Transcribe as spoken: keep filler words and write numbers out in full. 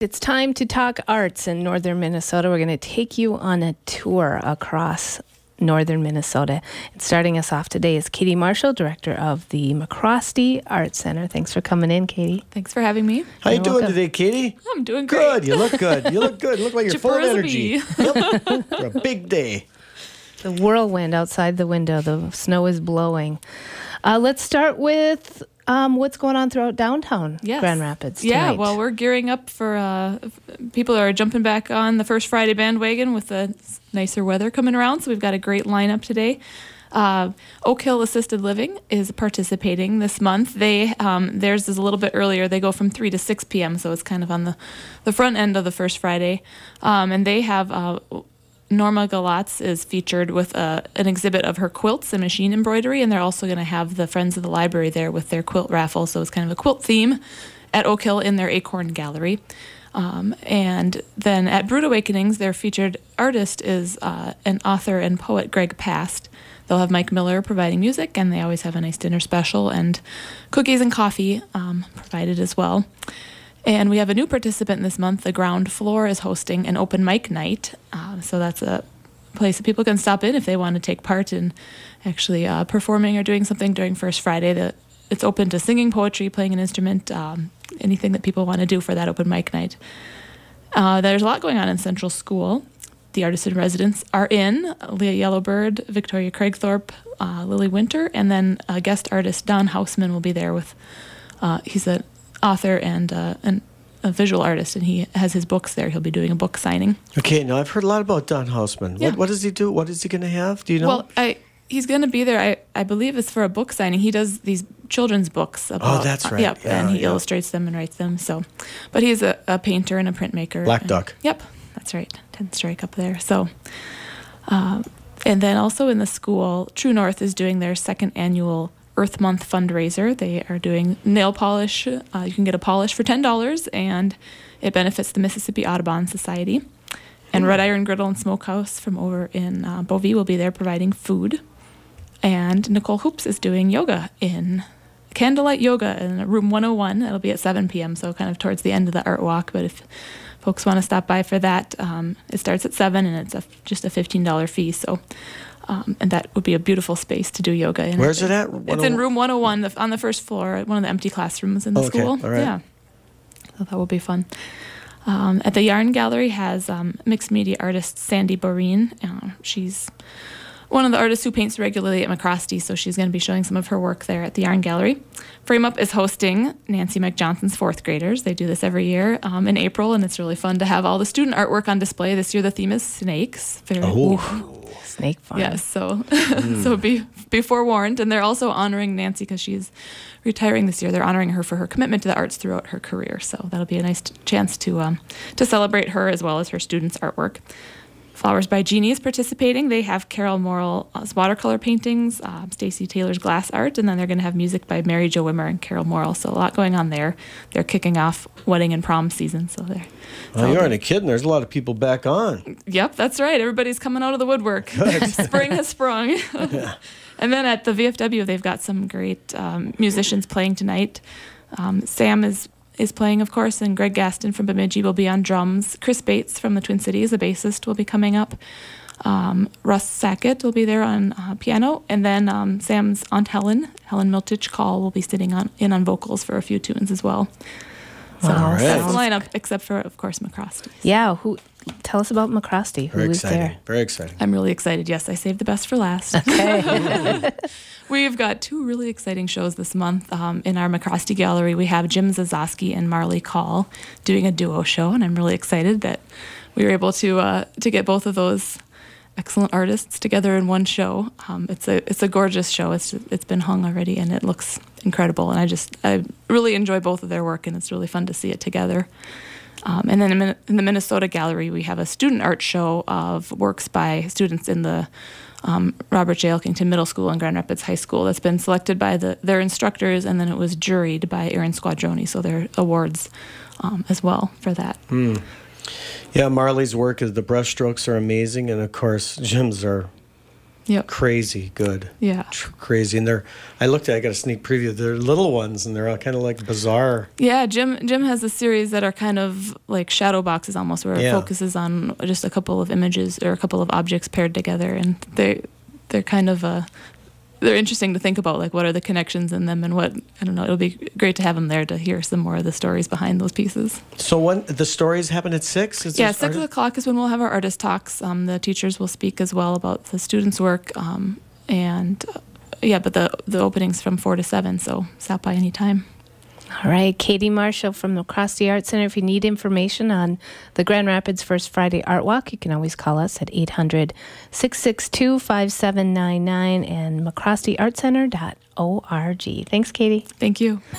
It's time to talk arts in northern Minnesota. We're going to take you on a tour across northern Minnesota. And starting us off today is Katie Marshall, director of the McCrosty Art Center. Thanks for coming in, Katie. Thanks for having me. How You're you doing welcome. today, Katie? I'm doing great. Good. You look good. You look good. You look like you're full of energy. Yep. For a big day. The whirlwind outside the window. The snow is blowing. Uh, let's start with um, what's going on throughout downtown yes. Grand Rapids tonight. Yeah, well, we're gearing up for uh, people are jumping back on the first Friday bandwagon with the nicer weather coming around. So we've got a great lineup today. Uh, Oak Hill Assisted Living is participating this month. They um, theirs is a little bit earlier. They go from three to six p.m., so it's kind of on the, the front end of the first Friday. Um, and they have... Uh, Norma Galatz is featured with a, an exhibit of her quilts and machine embroidery, and they're also going to have the Friends of the Library there with their quilt raffle, so it's kind of a quilt theme at Oak Hill in their Acorn Gallery. Um, and then at Brood Awakenings, their featured artist is uh, an author and poet, Greg Past. They'll have Mike Miller providing music, and they always have a nice dinner special and cookies and coffee um, provided as well. And we have a new participant this month. The Ground Floor is hosting an open mic night. Uh, so that's a place that people can stop in if they want to take part in actually uh, performing or doing something during First Friday. The, it's open to singing, poetry, playing an instrument, um, anything that people want to do for that open mic night. Uh, there's a lot going on in Central School. The artists in residence are in Leah Yellowbird, Victoria Craigthorpe, uh, Lily Winter, and then a guest artist, Don Hausman, will be there with, uh, he's a author and uh, an, a visual artist, and he has his books there. He'll be doing a book signing. Okay, now I've heard a lot about Don Hausman. Yeah. What, what does he do? What is he going to have? Do you know? Well, I, he's going to be there, I, I believe it's for a book signing. He does these children's books. About, oh, that's right. Uh, yep, yeah, and he yeah. illustrates them and writes them. So, but he's a, a painter and a printmaker. Black and, Duck. Yep, that's right. Tenth Strike up there. So, uh, and then also in the school, True North is doing their second annual Earth Month fundraiser. They are doing nail polish. Uh, you can get a polish for ten dollars, and it benefits the Mississippi Audubon Society. And Red Iron Griddle and Smokehouse from over in uh, Bovee will be there providing food. And Nicole Hoops is doing yoga in Candlelight Yoga in room one oh one. It'll be at seven p.m., so kind of towards the end of the art walk. But if folks want to stop by for that, um, it starts at seven, and it's a, just a fifteen dollars fee. So. Um, and that would be a beautiful space to do yoga in. Where's it at? It's in room one oh one, the, on the first floor, one of the empty classrooms in the oh, okay. school. All right. Yeah. So that will be fun. Um, at the Yarn Gallery has um, mixed media artist Sandy Boreen. Uh, she's one of the artists who paints regularly at McCrosty, so she's going to be showing some of her work there at the Yarn Gallery. Frame Up is hosting Nancy McJohnson's fourth graders. They do this every year um, in April, and it's really fun to have all the student artwork on display. This year the theme is snakes. Very oh. Snake farm. Yes, so mm. so be be forewarned. And they're also honoring Nancy because she's retiring this year. They're honoring her for her commitment to the arts throughout her career. So that'll be a nice t- chance to um, to celebrate her as well as her students' artwork. Flowers by Jeannie is participating. They have Carol Morrell's watercolor paintings, uh, Stacy Taylor's glass art, and then they're going to have music by Mary Jo Wimmer and Carol Morrell. So a lot going on there. They're kicking off wedding and prom season. So they're. Oh, you aren't a kid. There's a lot of people back on. Yep, that's right. Everybody's coming out of the woodwork. Spring has sprung. Yeah. And then at the V F W, they've got some great um, musicians playing tonight. Um, Sam is. is playing, of course, and Greg Gaston from Bemidji will be on drums. Chris Bates from the Twin Cities, a bassist, will be coming up. Um, Russ Sackett will be there on uh, piano, and then um, Sam's Aunt Helen, Helen Miltich Call, will be sitting on in on vocals for a few tunes as well. So All right. that's the lineup, except for, of course, McCrosty. Yeah, who? Tell us about McCrosty. Who Very is exciting. there? Very exciting. I'm really excited. Yes, I saved the best for last. Okay. We've got two really exciting shows this month. Um, in our McCrosty Gallery, we have Jim Zazoski and Marley Call doing a duo show, and I'm really excited that we were able to uh, to get both of those excellent artists together in one show. Um, it's a it's a gorgeous show. It's it's been hung already, and it looks incredible. And I just I really enjoy both of their work, and it's really fun to see it together. Um, and then in the Minnesota Gallery, we have a student art show of works by students in the um, Robert J. Elkington Middle School and Grand Rapids High School that's been selected by the, their instructors, and then it was juried by Aaron Squadroni, so there are awards um, as well for that. Mm. Yeah, Marley's work, is the brushstrokes are amazing, and of course, Jim's are Yep. Crazy good. Yeah. Tr- crazy. And they're, I looked at, I got a sneak preview. They're little ones and they're all kind of like bizarre. Yeah, Jim Jim has a series that are kind of like shadow boxes almost, where Yeah. it focuses on just a couple of images or a couple of objects paired together, and they they're kind of uh they're interesting to think about, like what are the connections in them and what, I don't know, it'll be great to have them there to hear some more of the stories behind those pieces. So when the stories happen at six? Is Yeah, this six arti- o'clock is when we'll have our artist talks. Um, the teachers will speak as well about the students' work, um, and uh, yeah, but the the opening's from four to seven, so stop by anytime. All right, Katie Marshall from the McCrosty Art Center. If you need information on the Grand Rapids First Friday Art Walk, you can always call us at eight hundred, six six two, five seven nine nine and mccrostyartcenter dot org. Thanks, Katie. Thank you.